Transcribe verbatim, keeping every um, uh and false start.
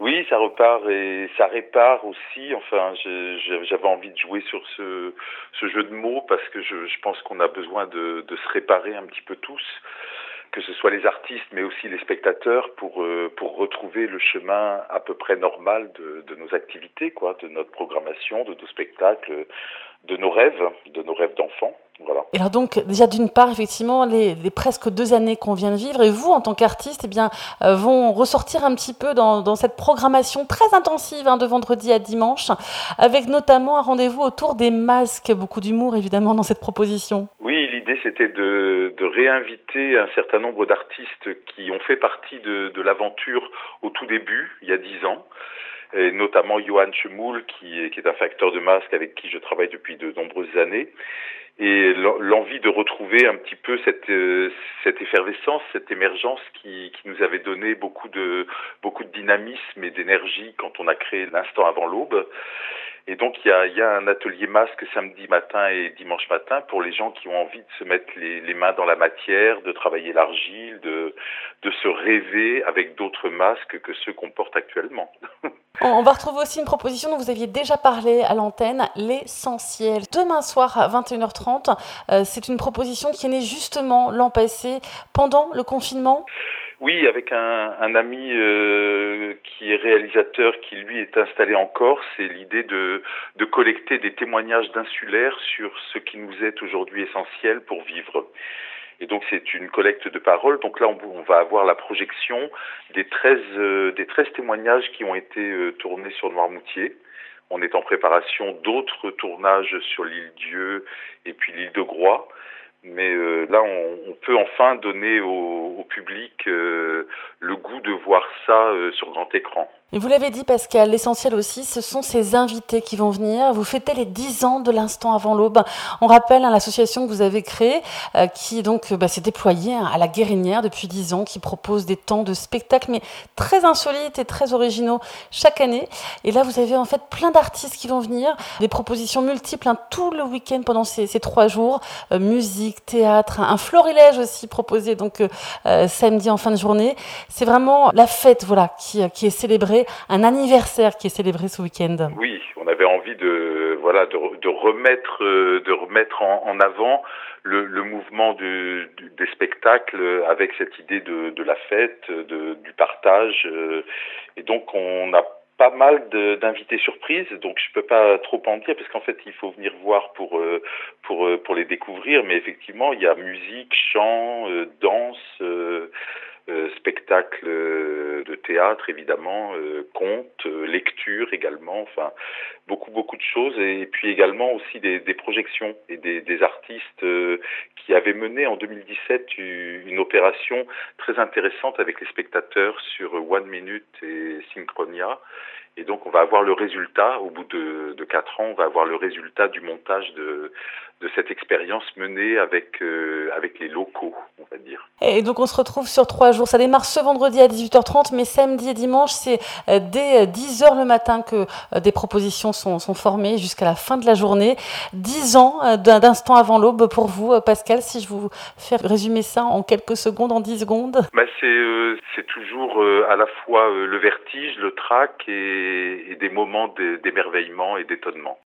Oui, ça repart et ça répare aussi. Enfin, je- je- j'avais envie de jouer sur ce, ce jeu de mots parce que je, je pense qu'on a besoin de, de se réparer un petit peu tous, que ce soit les artistes mais aussi les spectateurs pour, euh, pour retrouver le chemin à peu près normal de, de nos activités, quoi, de notre programmation, de nos spectacles, de nos rêves, de nos rêves d'enfants. Voilà. Et alors donc, déjà d'une part, effectivement, les, les presque deux années qu'on vient de vivre, et vous, en tant qu'artiste, eh bien, euh, vont ressortir un petit peu dans, dans cette programmation très intensive hein, de vendredi à dimanche, avec notamment un rendez-vous autour des masques, beaucoup d'humour évidemment dans cette proposition. Oui, l'idée c'était de, de réinviter un certain nombre d'artistes qui ont fait partie de, de l'aventure au tout début, il y a dix ans, et notamment Johan Chemoul, qui est, qui est un facteur de masque avec qui je travaille depuis de nombreuses années, et l'envie de retrouver un petit peu cette, euh, cette effervescence, cette émergence qui, qui nous avait donné beaucoup de, beaucoup de dynamisme et d'énergie quand on a créé l'instant avant l'aube. Et donc il y a, il y a un atelier masque samedi matin et dimanche matin pour les gens qui ont envie de se mettre les, les mains dans la matière, de travailler l'argile, de, de se rêver avec d'autres masques que ceux qu'on porte actuellement. On, on va retrouver aussi une proposition dont vous aviez déjà parlé à l'antenne, l'essentiel. Demain soir à vingt et une heures trente, euh, c'est une proposition qui est née justement l'an passé, pendant le confinement. Oui, avec un, un ami euh, qui est réalisateur, qui lui est installé en Corse, et l'idée de, de collecter des témoignages d'insulaires sur ce qui nous est aujourd'hui essentiel pour vivre. Et donc c'est une collecte de paroles. Donc là on, on va avoir la projection des treize, euh, des treize témoignages qui ont été euh, tournés sur Noirmoutier. On est en préparation d'autres tournages sur l'île Dieu et puis l'île de Groix. Mais euh, là, on, on peut enfin donner au, au public euh, le goût de voir ça euh, sur grand écran. Et vous l'avez dit, Pascal, l'essentiel aussi, ce sont ces invités qui vont venir. Vous fêtez les dix ans de l'instant avant l'aube. On rappelle hein, l'association que vous avez créée, euh, qui donc bah, s'est déployée hein, à la Guérinière depuis dix ans, qui propose des temps de spectacles, mais très insolites et très originaux chaque année. Et là, vous avez en fait plein d'artistes qui vont venir, des propositions multiples hein, tout le week-end pendant ces, ces trois jours. Euh, musique, théâtre, un florilège aussi proposé donc euh, euh, samedi en fin de journée. C'est vraiment la fête voilà, qui, qui est célébrée. Un anniversaire qui est célébré ce week-end. Oui, on avait envie de voilà de, de remettre de remettre en, en avant le, le mouvement du, du, des spectacles avec cette idée de, de la fête, de, du partage. Et donc on a pas mal de, d'invités surprises, donc je peux pas trop en dire parce qu'en fait il faut venir voir pour pour pour les découvrir. Mais effectivement il y a musique, chant, danse. Euh, Euh, spectacles euh, de théâtre évidemment, euh, contes, euh, lecture également, enfin beaucoup beaucoup de choses et puis également aussi des, des projections et des, des artistes euh, qui avaient mené en deux mille dix-sept une opération très intéressante avec les spectateurs sur One Minute et Synchronia. Et donc on va avoir le résultat, au bout de, de quatre ans, on va avoir le résultat du montage de, de cette expérience menée avec, euh, avec les locaux, on va dire. Et donc on se retrouve sur trois jours. Ça démarre ce vendredi à dix-huit heures trente, mais samedi et dimanche, c'est dès dix heures le matin que des propositions sont, sont formées jusqu'à la fin de la journée. dix ans d'instant avant l'aube pour vous, Pascal, si je vous fais résumer ça en quelques secondes, en dix secondes. Bah c'est, euh, c'est toujours euh, à la fois euh, le vertige, le trac et, et des moments d'émerveillement et d'étonnement.